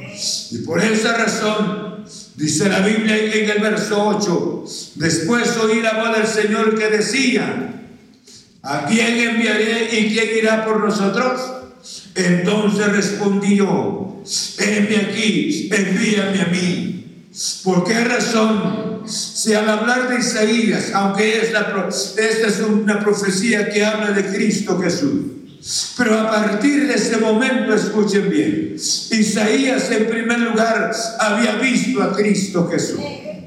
Y por esa razón dice la Biblia en el verso ocho: después oí la voz del Señor que decía: ¿a quién enviaré y quién irá por nosotros? Entonces respondí yo: heme aquí, envíame a mí. ¿Por qué razón? Si al hablar de Isaías, aunque es la, esta es una profecía que habla de Cristo Jesús, pero a partir de ese momento, escuchen bien, Isaías en primer lugar había visto a Cristo Jesús,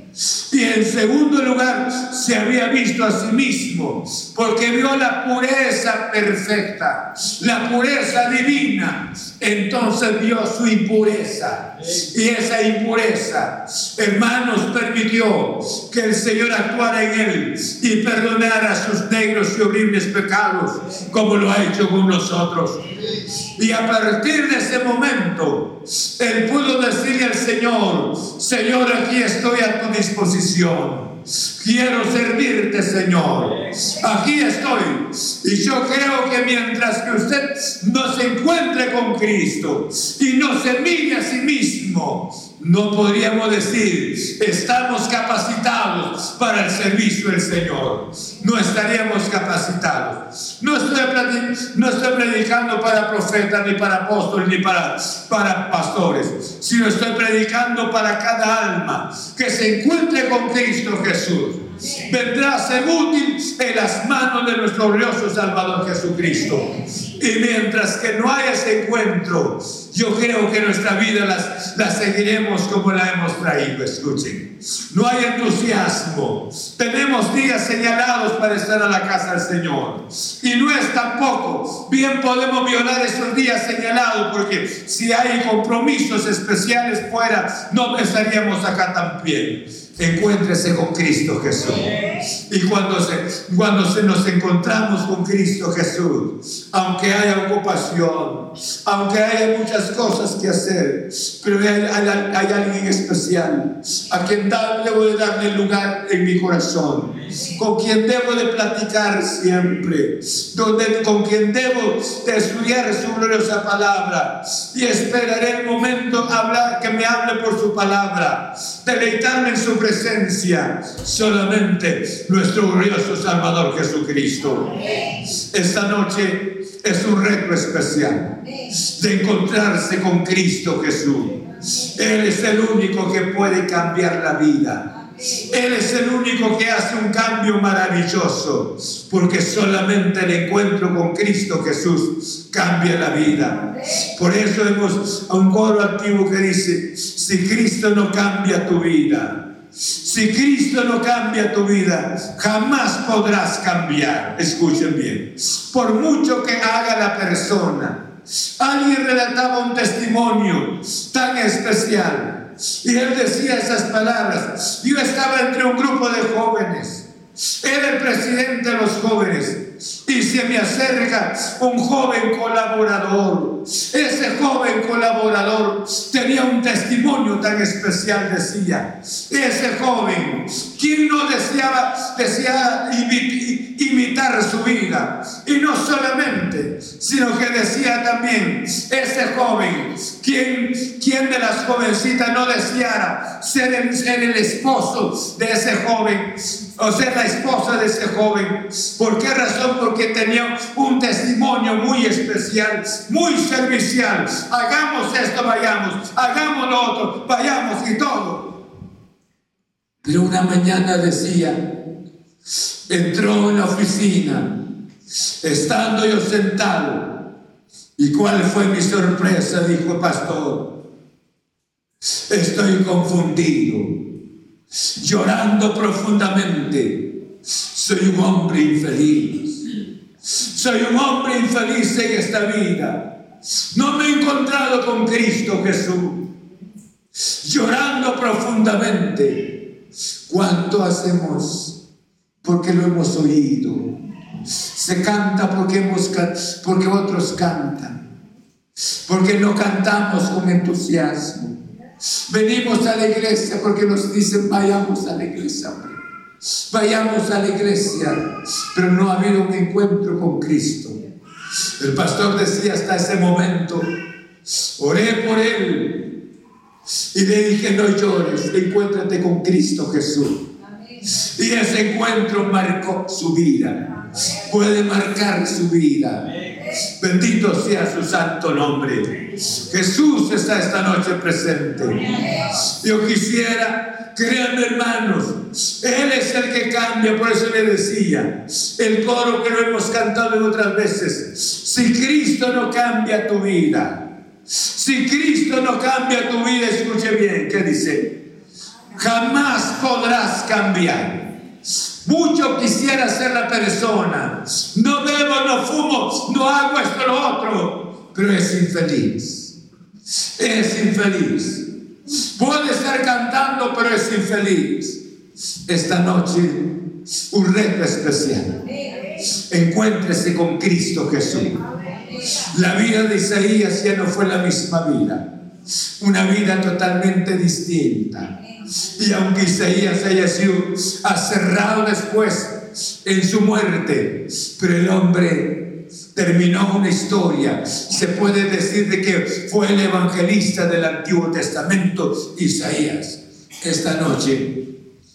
y en segundo lugar se había visto a sí mismo, porque vio la pureza perfecta, la pureza divina. Entonces vio su impureza, y esa impureza, hermanos, permitió que el Señor actuara en él y perdonara sus negros y horribles pecados, como lo ha hecho con nosotros. Y a partir de ese momento, él pudo decirle al Señor: Señor, aquí estoy a tu disposición. Quiero servirte, Señor. Aquí estoy. Y yo creo que mientras que usted no se encuentre con Cristo y no se mire a sí mismo, no podríamos decir estamos capacitados llamados para el servicio del Señor, no estaríamos capacitados. No estoy, no estoy predicando para profetas, ni para apóstoles, ni para, para pastores, sino estoy predicando para cada alma que se encuentre con Cristo Jesús. Vendrá a ser útil en las manos de nuestro glorioso Salvador Jesucristo. Y mientras que no haya ese encuentro, yo creo que nuestra vida las, la seguiremos como la hemos traído. Escuchen, no hay entusiasmo. Tenemos días señalados para estar a la casa del Señor, y no es tampoco. Bien podemos violar esos días señalados, porque si hay compromisos especiales fuera, no estaríamos acá también. Encuéntrese con Cristo Jesús. Y cuando, se, cuando se nos encontramos con Cristo Jesús, aunque haya ocupación, aunque haya muchas cosas que hacer, pero hay, hay, hay alguien especial a quien da, debo de darle lugar en mi corazón, con quien debo de platicar siempre, donde, con quien debo de estudiar su gloriosa palabra, y esperaré el momento hablar, que me hable por su palabra, deleitarme en su presencia. Solamente nuestro glorioso Salvador Jesucristo. Esta noche es un reto especial de encontrarse con Cristo Jesús. Él es el único que puede cambiar la vida. Él es el único que hace un cambio maravilloso, porque solamente el encuentro con Cristo Jesús cambia la vida. Por eso hemos un coro antiguo que dice: si Cristo no cambia tu vida, si Cristo no cambia tu vida, jamás podrás cambiar. Escuchen bien, por mucho que haga la persona. Alguien relataba un testimonio tan especial, y él decía esas palabras: yo estaba entre un grupo de jóvenes, era el presidente de los jóvenes, y se me acerca un joven colaborador. Ese joven colaborador tenía un testimonio tan especial. Decía ese joven, quien no deseaba, deseaba imitar su vida, y no solamente, sino que decía también ese joven, quien, quien de las jovencitas no deseara ser el, ser el esposo de ese joven, o ser la esposa de ese joven. ¿Por qué razón? Porque tenía un testimonio muy especial, muy servicial. Hagamos esto, vayamos, hagamos lo otro, vayamos, y todo. Pero una mañana decía, entró en la oficina, estando yo sentado, y cuál fue mi sorpresa, dijo: pastor, estoy confundido, llorando profundamente. Soy un hombre infeliz, soy un hombre infeliz en esta vida. No me he encontrado con Cristo Jesús. Llorando profundamente. ¿Cuánto hacemos? Porque lo hemos oído. Se canta porque, hemos, porque otros cantan, porque no cantamos con entusiasmo. Venimos a la iglesia porque nos dicen: vayamos a la iglesia, vayamos a la iglesia, pero no ha habido un encuentro con Cristo. El pastor decía hasta ese momento, oré por él y le dije: no llores, encuéntrate con Cristo Jesús. Y ese encuentro marcó su vida, puede marcar su vida. Bendito sea su santo nombre. Jesús está esta noche presente. Yo quisiera, créanme hermanos, Él es el que cambia. Por eso le decía el coro que lo hemos cantado en otras veces: si Cristo no cambia tu vida, si Cristo no cambia tu vida, escuche bien, ¿qué dice? Jamás podrás cambiar. Mucho quisiera ser la persona, no bebo, no fumo, no hago esto, lo otro, pero es infeliz, es infeliz. Puede estar cantando, pero es infeliz. Esta noche, un reto especial: encuéntrese con Cristo Jesús. La vida de Isaías ya no fue la misma vida, una vida totalmente distinta. Y aunque Isaías haya sido aserrado después en su muerte, pero el hombre terminó una historia. Se puede decir de que fue el evangelista del Antiguo Testamento, Isaías. Esta noche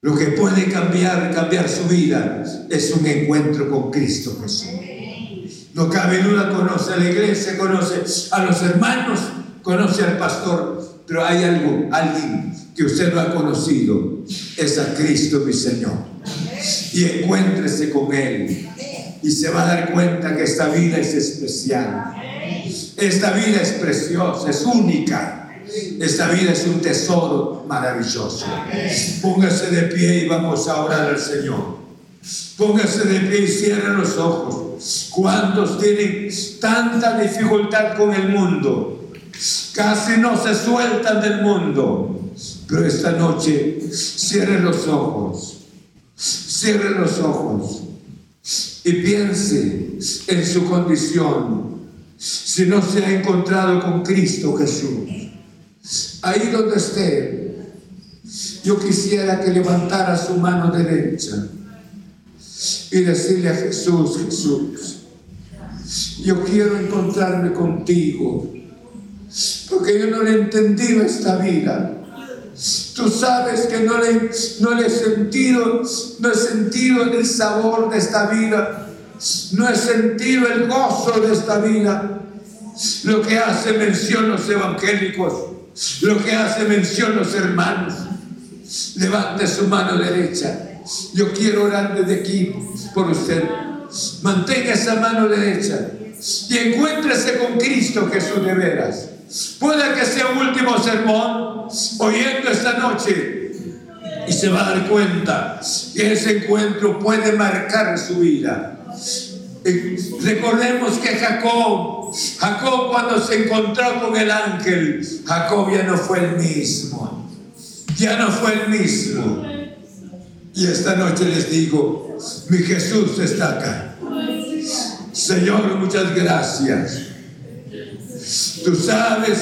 Lo que puede cambiar, cambiar su vida es un encuentro con Cristo Jesús. No cabe duda, conoce a la iglesia, conoce a los hermanos, conoce al pastor, pero hay algo, alguien que usted no ha conocido, es a Cristo mi Señor. Y encuéntrese con Él y se va a dar cuenta que esta vida es especial. Esta vida es preciosa, es única. Esta vida es un tesoro maravilloso. Póngase de pie y vamos a orar al Señor. Póngase de pie y cierre los ojos. ¿Cuántos tienen tanta dificultad con el mundo? Casi no se sueltan del mundo. Pero esta noche cierre los ojos. Cierre los ojos y piense en su condición. Si no se ha encontrado con Cristo Jesús, ahí donde esté, yo quisiera que levantara su mano derecha y decirle a Jesús: Jesús, yo quiero encontrarme contigo, porque yo no le he entendido esta vida. Tú sabes que no le, no le he sentido, no he sentido el sabor de esta vida, no he sentido el gozo de esta vida. Lo que hace mención los evangélicos, lo que hace mención los hermanos. Levante su mano derecha. Yo quiero orar desde aquí por usted. Mantenga esa mano derecha y encuéntrese con Cristo Jesús de veras. Puede que sea un último sermón oyendo esta noche y se va a dar cuenta que ese encuentro puede marcar su vida. Eh, recordemos que Jacob, Jacob cuando se encontró con el ángel, Jacob ya no fue el mismo, ya no fue el mismo. Y esta noche les digo, mi Jesús está acá. Señor, muchas gracias. Tú sabes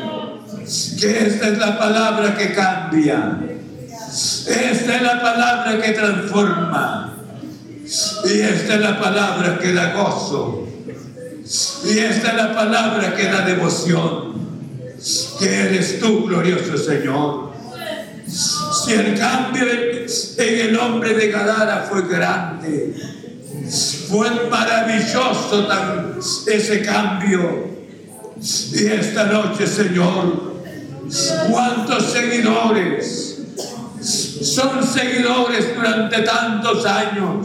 que esta es la palabra que cambia. Esta es la palabra que transforma. Y esta es la palabra que da gozo. Y esta es la palabra que da devoción. Que eres tú, glorioso Señor. Si el cambio en el hombre de Gadara fue grande, fue maravilloso tan, ese cambio. Y esta noche, Señor, ¿cuántos seguidores son seguidores durante tantos años?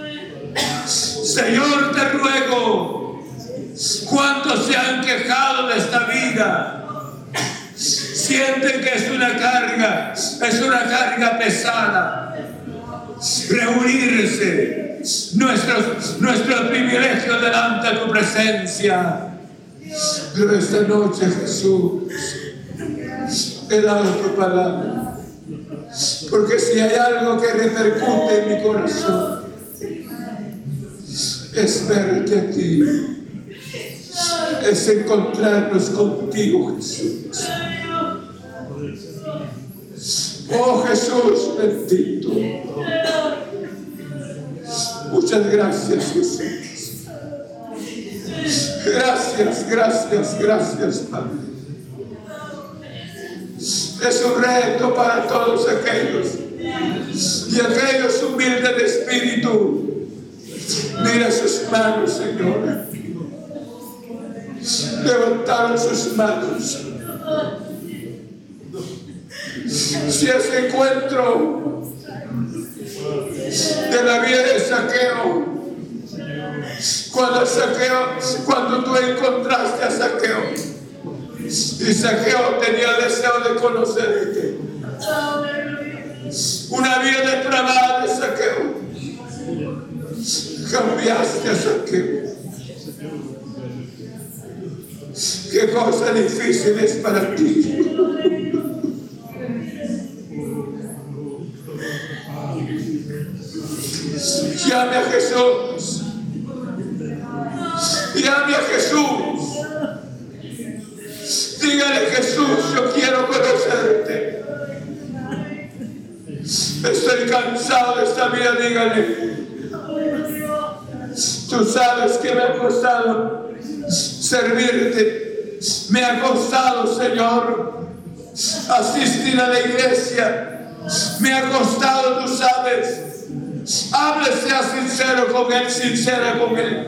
Señor, te ruego, ¿cuántos se han quejado de esta vida? Sienten que es una carga, es una carga pesada. Reunirse, nuestros, nuestros privilegios delante de tu presencia. Pero esta noche, Jesús, he dado tu palabra, porque si hay algo que repercute en mi corazón, es verte a ti, es encontrarnos contigo, Jesús. Oh Jesús bendito, muchas gracias, Jesús. Gracias, gracias, gracias, Padre. Es un reto para todos aquellos y aquellos humildes de espíritu. Mira sus manos, Señor. Levantaron sus manos. Si ese encuentro de la vida de Zaqueo, cuando Zaqueo, cuando tú encontraste a Zaqueo, y Zaqueo tenía deseo de conocerte, una vida depravada de Zaqueo, cambiaste a Zaqueo. Qué cosa difícil es para ti. Llame a Jesús. Llame a Jesús. Dígale: Jesús, yo quiero conocerte. Estoy cansado de esta vida. Dígale: tú sabes que me ha costado servirte. Me ha costado, Señor, asistir a la iglesia. Me ha costado, tú sabes. Hable, sea sincero con Él, sincera con Él.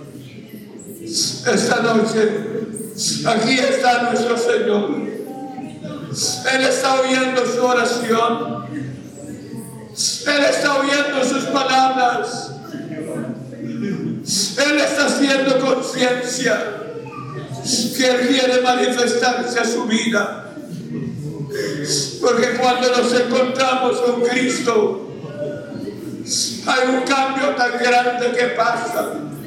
Esta noche, aquí está nuestro Señor. Él está oyendo su oración. Él está oyendo sus palabras. Él está haciendo conciencia que Él quiere manifestarse a su vida. Porque cuando nos encontramos con Cristo, hay un cambio tan grande que pasa.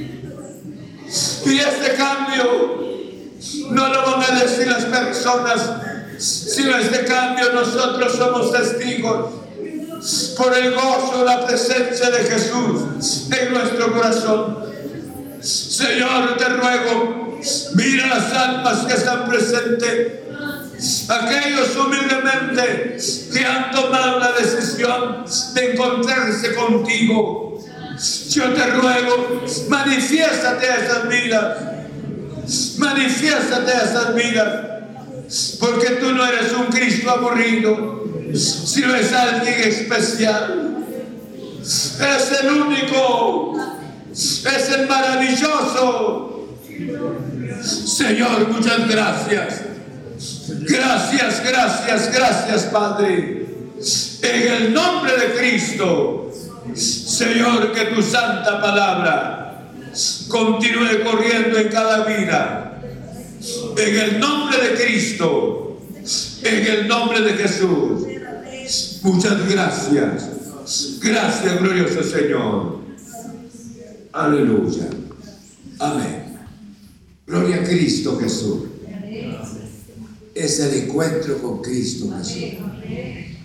Y este cambio no lo van a decir las personas, sino este cambio nosotros somos testigos por el gozo, la presencia de Jesús en nuestro corazón. Señor, te ruego, mira las almas que están presentes, aquellos humildemente que han tomado la decisión de encontrarse contigo. Yo te ruego, manifiéstate a esas vidas, manifiéstate a esas vidas, porque tú no eres un Cristo aburrido, sino es alguien especial. Es el único, es el maravilloso. Señor, muchas gracias. Gracias, gracias, gracias, Padre. En el nombre de Cristo, Señor, que tu santa palabra continúe corriendo en cada vida. En el nombre de Cristo, en el nombre de Jesús. Muchas gracias. Gracias, glorioso Señor. Aleluya. Amén. Gloria a Cristo Jesús. Es el encuentro con Cristo Jesús.